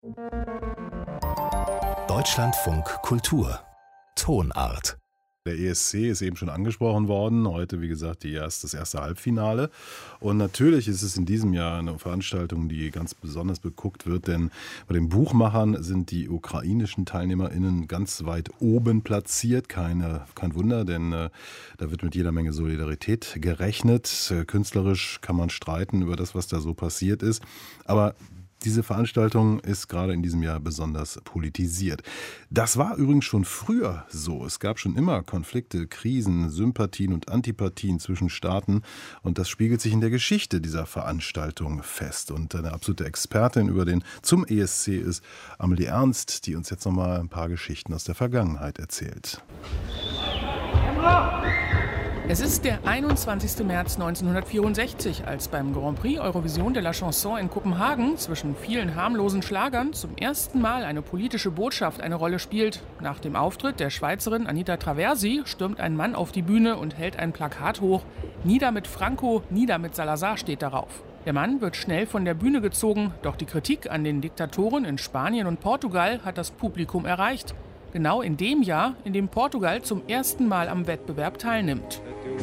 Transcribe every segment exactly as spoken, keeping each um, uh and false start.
Deutschlandfunk Kultur Tonart. Der E S C ist eben schon angesprochen worden. Heute, wie gesagt, die erst, das erste Halbfinale. Und natürlich ist es in diesem Jahr eine Veranstaltung, die ganz besonders beguckt wird, denn bei den Buchmachern sind die ukrainischen TeilnehmerInnen ganz weit oben platziert. Keine, kein Wunder, denn äh, da wird mit jeder Menge Solidarität gerechnet. Äh, künstlerisch kann man streiten über das, was da so passiert ist. Aber diese Veranstaltung ist gerade in diesem Jahr besonders politisiert. Das war übrigens schon früher so. Es gab schon immer Konflikte, Krisen, Sympathien und Antipathien zwischen Staaten. Und das spiegelt sich in der Geschichte dieser Veranstaltung fest. Und eine absolute Expertin über den zum E S C ist Amelie Ernst, die uns jetzt noch mal ein paar Geschichten aus der Vergangenheit erzählt. Es ist der einundzwanzigster März neunzehnhundertvierundsechzig, als beim Grand Prix Eurovision de la Chanson in Kopenhagen zwischen vielen harmlosen Schlagern zum ersten Mal eine politische Botschaft eine Rolle spielt. Nach dem Auftritt der Schweizerin Anita Traversi stürmt ein Mann auf die Bühne und hält ein Plakat hoch. Nieder mit Franco, nieder mit Salazar steht darauf. Der Mann wird schnell von der Bühne gezogen, doch die Kritik an den Diktatoren in Spanien und Portugal hat das Publikum erreicht. Genau in dem Jahr, in dem Portugal zum ersten Mal am Wettbewerb teilnimmt.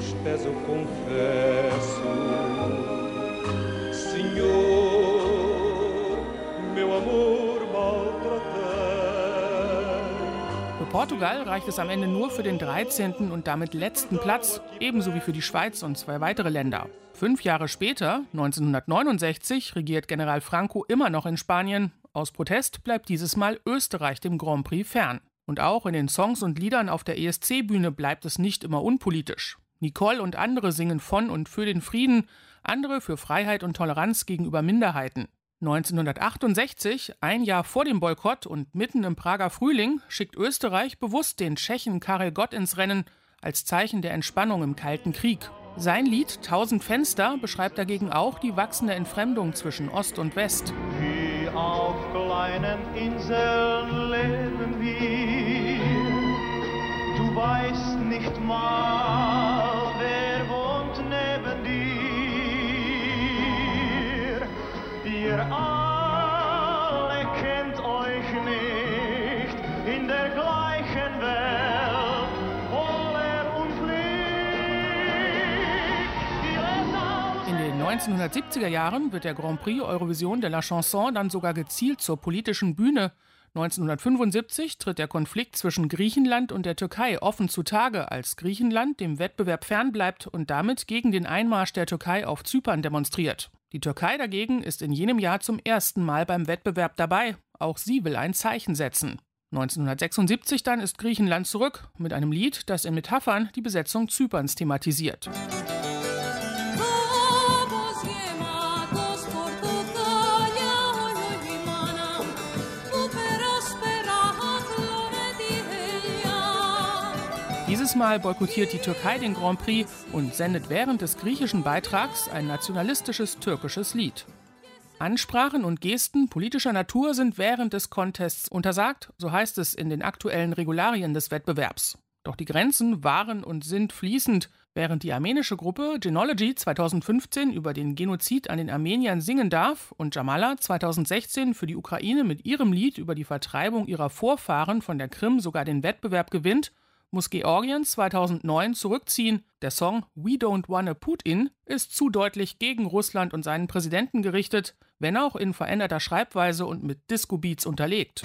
Für Portugal reicht es am Ende nur für den dreizehnten und damit letzten Platz, ebenso wie für die Schweiz und zwei weitere Länder. Fünf Jahre später, neunzehnhundertneunundsechzig, regiert General Franco immer noch in Spanien. Aus Protest bleibt dieses Mal Österreich dem Grand Prix fern. Und auch in den Songs und Liedern auf der E S C-Bühne bleibt es nicht immer unpolitisch. Nicole und andere singen von und für den Frieden, andere für Freiheit und Toleranz gegenüber Minderheiten. neunzehnhundertachtundsechzig, ein Jahr vor dem Boykott und mitten im Prager Frühling, schickt Österreich bewusst den Tschechen Karel Gott ins Rennen, als Zeichen der Entspannung im Kalten Krieg. Sein Lied »Tausend Fenster« beschreibt dagegen auch die wachsende Entfremdung zwischen Ost und West. Wie auf kleinen Inseln leben wir, du weißt nicht mal, wer wohnt neben dir. Ihr alle kennt euch nicht in der gleichen Welt, wohler und fliegt. In den neunzehnhundertsiebziger Jahren wird der Grand Prix Eurovision de la Chanson dann sogar gezielt zur politischen Bühne. neunzehnhundertfünfundsiebzig tritt der Konflikt zwischen Griechenland und der Türkei offen zutage, als Griechenland dem Wettbewerb fernbleibt und damit gegen den Einmarsch der Türkei auf Zypern demonstriert. Die Türkei dagegen ist in jenem Jahr zum ersten Mal beim Wettbewerb dabei. Auch sie will ein Zeichen setzen. neunzehnhundertsechsundsiebzig dann ist Griechenland zurück mit einem Lied, das in Metaphern die Besetzung Zyperns thematisiert. Dieses Mal boykottiert die Türkei den Grand Prix und sendet während des griechischen Beitrags ein nationalistisches türkisches Lied. Ansprachen und Gesten politischer Natur sind während des Contests untersagt, so heißt es in den aktuellen Regularien des Wettbewerbs. Doch die Grenzen waren und sind fließend. Während die armenische Gruppe Genology zweitausendfünfzehn über den Genozid an den Armeniern singen darf und Jamala zweitausendsechzehn für die Ukraine mit ihrem Lied über die Vertreibung ihrer Vorfahren von der Krim sogar den Wettbewerb gewinnt, muss Georgien zweitausendneun zurückziehen. Der Song We Don't Wanna Putin ist zu deutlich gegen Russland und seinen Präsidenten gerichtet, wenn auch in veränderter Schreibweise und mit Disco-Beats unterlegt.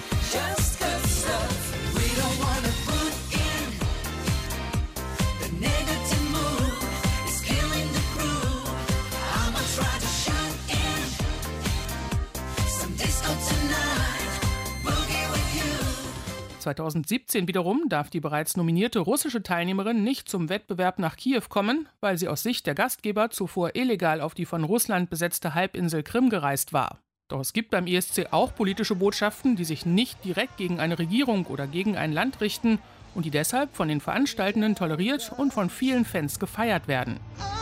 zweitausendsiebzehn wiederum darf die bereits nominierte russische Teilnehmerin nicht zum Wettbewerb nach Kiew kommen, weil sie aus Sicht der Gastgeber zuvor illegal auf die von Russland besetzte Halbinsel Krim gereist war. Doch es gibt beim E S C auch politische Botschaften, die sich nicht direkt gegen eine Regierung oder gegen ein Land richten und die deshalb von den Veranstaltenden toleriert und von vielen Fans gefeiert werden.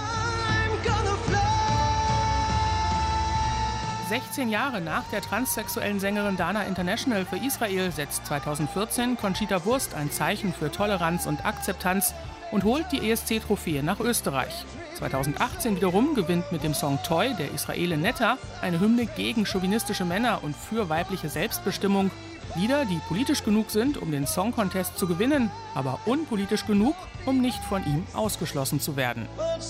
sechzehn Jahre nach der transsexuellen Sängerin Dana International für Israel setzt zweitausendvierzehn Conchita Wurst ein Zeichen für Toleranz und Akzeptanz und holt die E S C-Trophäe nach Österreich. zweitausendachtzehn wiederum gewinnt mit dem Song Toy der Israele Netta eine Hymne gegen chauvinistische Männer und für weibliche Selbstbestimmung. Lieder, die politisch genug sind, um den Song Contest zu gewinnen, aber unpolitisch genug, um nicht von ihm ausgeschlossen zu werden.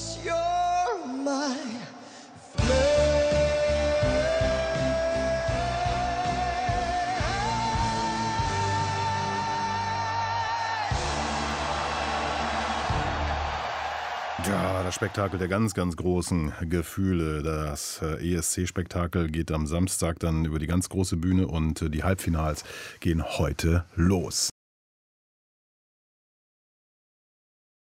Ja, das Spektakel der ganz, ganz großen Gefühle. Das E S C-Spektakel geht am Samstag dann über die ganz große Bühne und die Halbfinals gehen heute los.